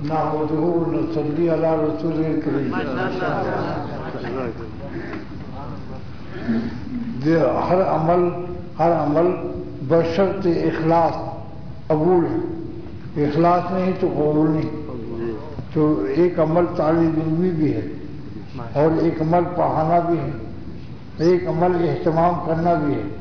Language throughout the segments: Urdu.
نحمدہ ونصلی علی رسول الکریم. ہر عمل بشرط اخلاص قبول ہے. اخلاص نہیں تو قبول نہیں. تو ایک عمل طالب علمی بھی ہے اور ایک عمل پڑھانا بھی ہے, ایک عمل اہتمام کرنا بھی ہے.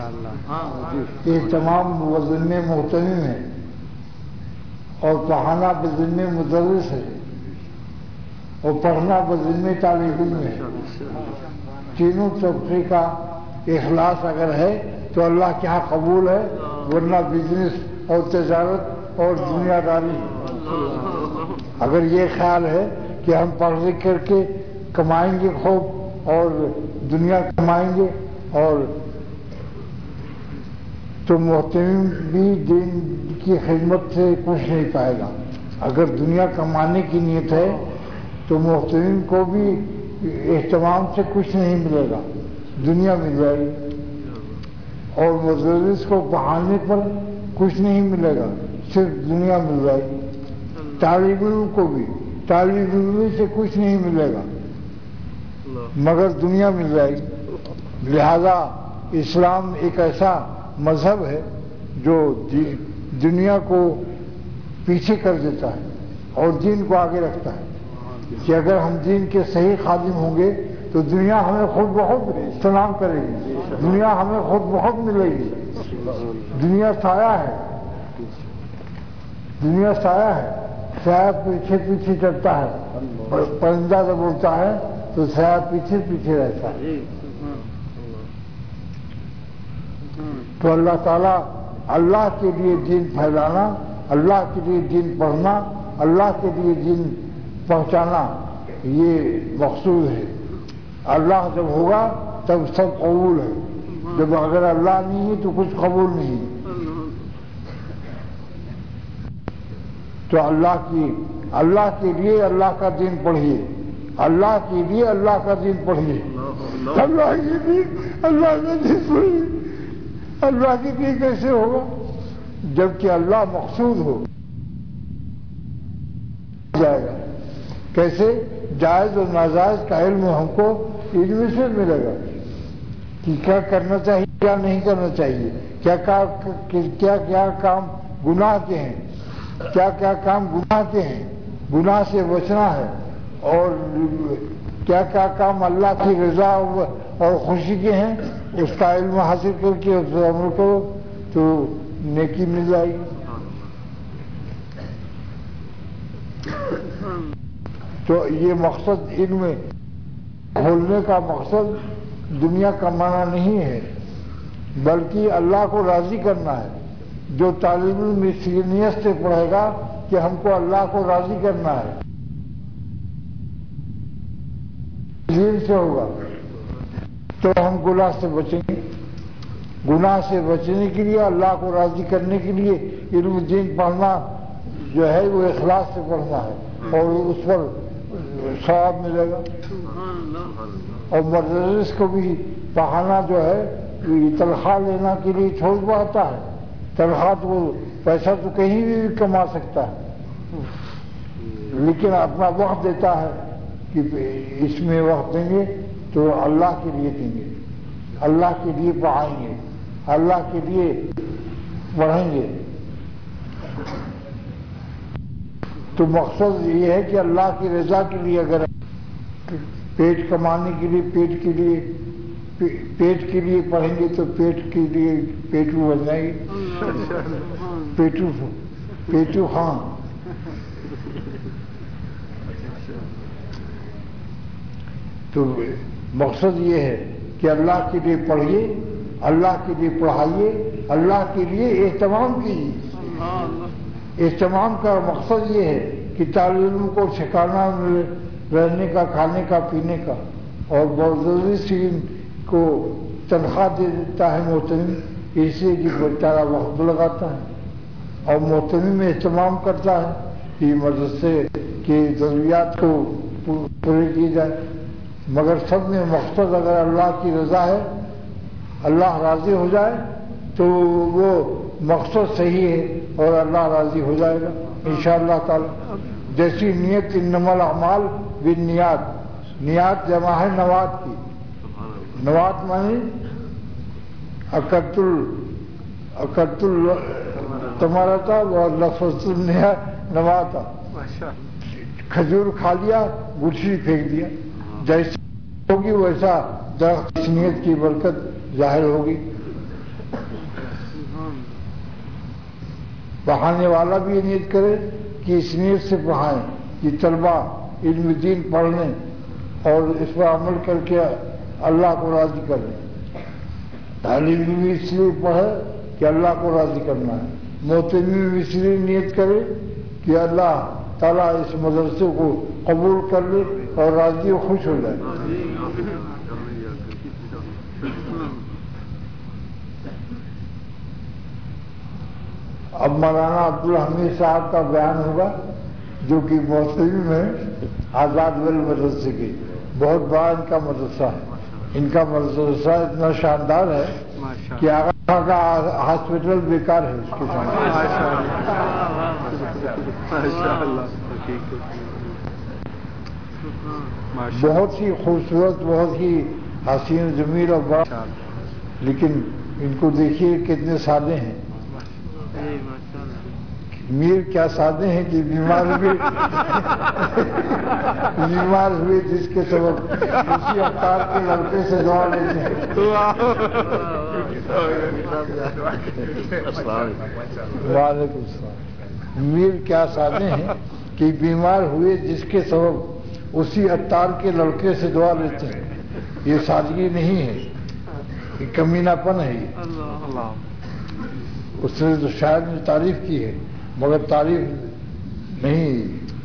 اہتمام بذمہ محتمم ہے اور پڑھانا بذمہ مدرس ہے اور پڑھنا بذمہ طالب علم ہے. تینوں طبقے کا اخلاص اگر ہے تو اللہ کے ہاں قبول ہے, ورنہ بزنس اور تجارت اور دنیا داری. اگر یہ خیال ہے کہ ہم پڑھ لکھ کر کے کمائیں گے خوب اور دنیا کمائیں گے, اور تو محتمم بھی دین کی خدمت سے کچھ نہیں پائے گا. اگر دنیا کمانے کی نیت ہے تو محتمم کو بھی اہتمام سے کچھ نہیں ملے گا, دنیا مل جائے گی. اور مدرس کو پڑھانے پر کچھ نہیں ملے گا, صرف دنیا مل جائے گی. طالب علم کو بھی طالب علم سے کچھ نہیں ملے گا مگر دنیا مل جائے گی. لہذا اسلام ایک ایسا مذہب ہے جو دنیا کو پیچھے کر دیتا ہے اور دین کو آگے رکھتا ہے. کہ اگر ہم دین کے صحیح خادم ہوں گے تو دنیا ہمیں خود بہت سلام کرے گی, دنیا ہمیں خود بہت ملے گی. دنیا سایہ ہے, دنیا سایہ ہے. سایہ پیچھے پیچھے چلتا ہے, پرندہ جب اڑتا ہے تو سایہ پیچھے پیچھے رہتا ہے. تو اللہ تعالیٰ اللہ کے لیے دین پھیلانا, اللہ کے لیے دین پڑھنا, اللہ کے لیے دین پہنچانا یہ مقصود ہے. اللہ جب ہوگا تب سب قبول ہے, جب اگر اللہ نہیں ہے تو کچھ قبول نہیں. تو اللہ کے لیے اللہ کا دین پڑھیے, اللہ کے لیے اللہ کا دین پڑھیے, اللہ کے لیے اللہ کا دین پڑھیے. اللہ کے لیے کیسے ہوگا جبکہ اللہ مقصود ہو جائے گا. کیسے؟ جائز اور ناجائز کا علم ہم کو علم سے ملے گا کہ کیا کرنا چاہیے کیا نہیں کرنا چاہیے, کیا کیا کام گناہ کے ہیں, کیا کیا کام گناہ کے ہیں, گناہ سے بچنا ہے, اور کیا کیا کام اللہ کی رضا اور خوشی کے ہیں. اس کا علم حاصل کر کے اس پر عمل کرو تو نیکی مل جائے گی. تو یہ مقصد علم کھولنے کا مقصد دنیا کمانا نہیں ہے بلکہ اللہ کو راضی کرنا ہے. جو طالب علم اس نیت سے پڑھے گا کہ ہم کو اللہ کو راضی کرنا ہے, دین سے ہوگا تو ہم گناہ سے بچیں گے. گناہ سے بچنے کے لیے اللہ کو راضی کرنے کے لیے علم دین پڑھنا جو ہے وہ اخلاص سے پڑھنا ہے اور اس پر ثواب ملے گا. اور مدرس کو بھی پڑھانا جو ہے تنخواہ لینا کے لیے چھوڑ پاتا ہے. تنخواہ تو پیسہ تو کہیں بھی کما سکتا ہے لیکن اپنا وقت دیتا ہے کہ اس میں وقت دیں گے تو اللہ کے لیے دیں گے, اللہ کے لیے پڑھائیں گے, اللہ کے لیے پڑھیں گے. تو مقصد یہ ہے کہ اللہ کی رضا کے لیے اگر پیٹ کمانے کے لیے پیٹ کے لیے پڑھیں گے تو پیٹ کے لیے پیٹو بن جائیں گے, پیٹو خان. تو مقصد یہ ہے کہ اللہ کے لیے پڑھیے, اللہ کے لیے پڑھائیے, اللہ کے لیے اہتمام کیجیے. اہتمام کا مقصد یہ ہے کہ طالب علم کو ٹھکانا ملے رہنے کا, کھانے کا, پینے کا, اور مدرس کو تنخواہ دے دیتا ہے محتمم اس لیے کہ بیچارہ وقت لگاتا ہے اور محتمم میں اہتمام کرتا ہے کہ مدرسے کی ضروریات کو پوری کی جائے. مگر سب میں مقصد اگر اللہ کی رضا ہے, اللہ راضی ہو جائے تو وہ مقصد صحیح ہے اور اللہ راضی ہو جائے گا انشاءاللہ تعالی. جیسی نیت انما الاعمال بالنیات، نیات جمع ہے نوات کی، نوات مانی اکرت تمہارا و لفظ نواتا، کھجور کھا لیا گٹھی پھینک دیا، جیسی ہوگی ویسا درخت اس نیت کی برکت ظاہر ہوگی۔ پڑھانے والا بھی یہ نیت کرے کہ اس نیت سے پڑھائیں کہ طلبا علم دین پڑھ لیں اور اس پر عمل کر کے اللہ کو راضی کر لیں۔ تعلیم بھی اس لیے پڑھے کہ اللہ کو راضی کرنا ہے، محتمی بھی اس لیے نیت کرے کہ اللہ تعالیٰ اس مدرسے کو قبول کر لے اور راضی و خوش ہو جائے۔ اب مولانا عبدالحمید صاحب کا بیان ہوگا جو کہ محتمی میں آزاد ویل مدرسے کی، بہت بڑا ان کا مدرسہ ہے۔ ان کا مدرسہ اتنا شاندار ہے کہ آگا کا ہاسپٹل بیکار ہے اس کے سامنے۔ بہت ہی خوبصورت، بہت ہی حسین جمیل اور بڑا، لیکن ان کو دیکھیے کتنے سادے ہیں۔ میر کیا سادے ہیں کہ بیمار ہوئے جس کے سبب اسی افطار کے لڑکے سے دعا لیتے ہیں۔ وعلیکم السلام۔ میر کیا سادے ہیں کہ بیمار ہوئے جس کے سبب اسی افطار کے لڑکے سے دعا لیتے ہیں۔ یہ سادگی نہیں ہے، یہ کمینہ پن ہے۔ اس نے تو شاید نے تعریف کی ہے مگر تعریف نہیں،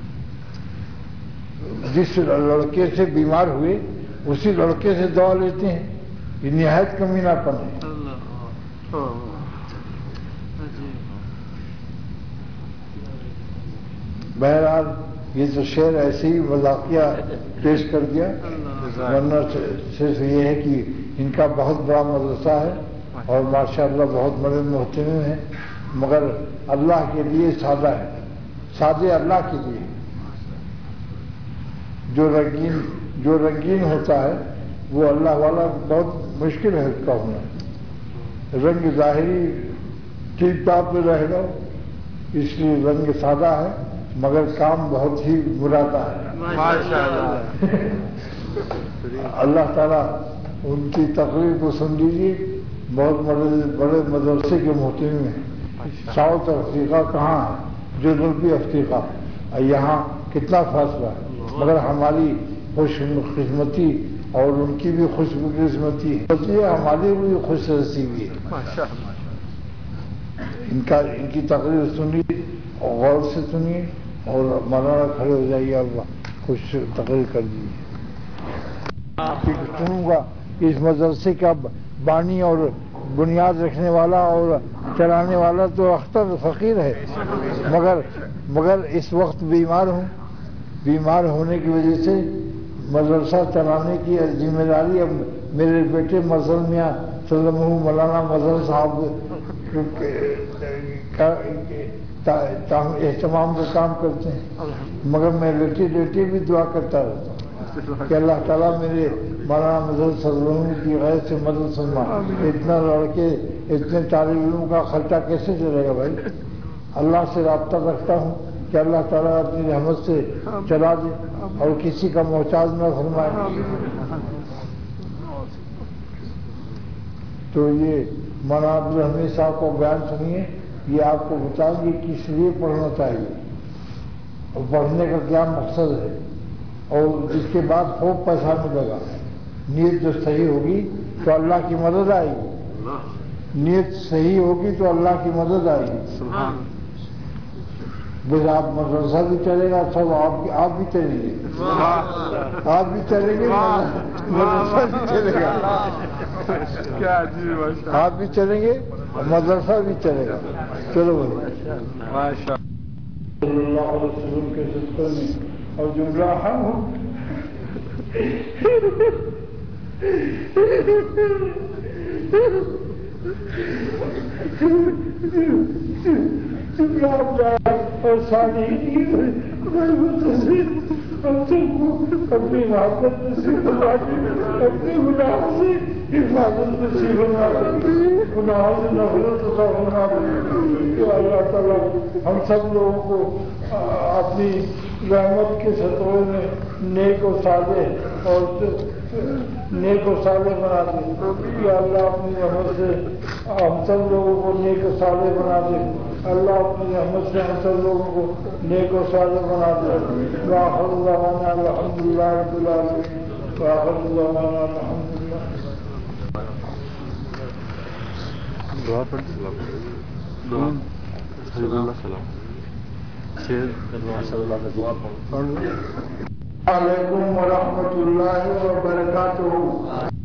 جس لڑکے سے بیمار ہوئے اسی لڑکے سے دعا لیتے ہیں، یہ نہایت کمینہ پن ہے۔ بہرحال یہ تو شعر ایسے ہی مذاقیہ پیش کر دیا، ورنہ صرف یہ ہے کہ ان کا بہت بڑا مدرسہ ہے اور ماشاءاللہ بہت بڑے محتمم ہیں، مگر اللہ کے لیے سادہ ہے، سادے اللہ کے لیے۔ جو رنگین ہوتا ہے وہ اللہ والا بہت مشکل ہے اس کا ہونا۔ رنگ ظاہری ٹھیک ٹھاک پہ رہے گا، اس لیے رنگ سادہ ہے مگر کام بہت ہی مراتا ہے۔ اللہ تعالیٰ ان کی تقریر کو سن لیجیے، بہت بڑے مدرسے کے محتمم ہیں۔ ساؤتھ افریقہ کہاں ہے، جنوبی افریقہ، یہاں کتنا فاصلہ ہے، مگر ہماری خوش قسمتی اور ان کی بھی خوش قسمتی ہے، ہماری بھی خوش نصیبی ہے۔ ان کی تقریر سنیے اور غور سے سنیے اور مولانا کھڑے ہو جائیے اور خوش تقریر کر دیجیے۔ سنوں گا اس مدرسے کا بانی اور بنیاد رکھنے والا اور چلانے والا تو اختر فقیر ہے، مگر اس وقت بیمار ہوں، بیمار ہونے کی وجہ سے مدرسہ چلانے کی ذمہ داری اب میرے بیٹے مظہر میاں سلم مولانا مظہر صاحب کا اہتمام کا کام کرتے ہیں، مگر میں لیٹے لیٹے بھی دعا کرتا رہتا ہوں کہ اللہ تعالیٰ میرے مولانا مظہر سلم کی غیر سے مدد فرما۔ اتنا لڑکے اتنے طالب علموں کا خرچہ کیسے چلے گا بھائی؟ اللہ سے رابطہ رکھتا ہوں کہ اللہ تعالیٰ اپنی رحمت سے چلا دے اور کسی کا محتاج نہ فرمائے۔ تو یہ مولانا عبدالحمید صاحب کو بیان سنیے، یہ آپ کو بتائیں گے کس لیے پڑھنا چاہیے اور پڑھنے کا کیا مقصد ہے، اور اس کے بعد خوب پیسہ ملے گا۔ نیت جو صحیح ہوگی تو اللہ کی مدد آئے گی، نیت صحیح ہوگی تو اللہ کی مدد آئے گی۔ بس آپ مدرسہ بھی چلے گا، سب آپ بھی چلیں گے، آپ بھی چلیں گے، مدرسہ بھی چلے گا، آپ بھی چلیں گے مدرسہ بھی چلے گا۔ چلو بھائی اللہ علیہ وسلم کے صدقے میں اور جملہ ہم ہوں اور صالحین ہم سب کو اپنی محبت نصیب فرما دی، اپنے گناہوں سے حفاظت نصیب فرما دی، گناہوں سے نفرت عطا فرما دی کہ اللہ تعالیٰ ہم سب لوگوں کو اپنی رحمت کے سطح میں نیک و صالح بنا دے یا اللہ اپنی رحمت سے ہم سب لوگوں کو نیک و صالح بنا دے، اللہ اپنی رحمت سے ہم سب لوگوں کو نیک و صالح بنا دے۔ وآخر دعوانا الحمدللہ رب العالمین، وآخر دعوانا الحمدللہ۔ دعا پڑھتے دعا سلام علیکم ورحمۃ اللہ وبرکاتہ۔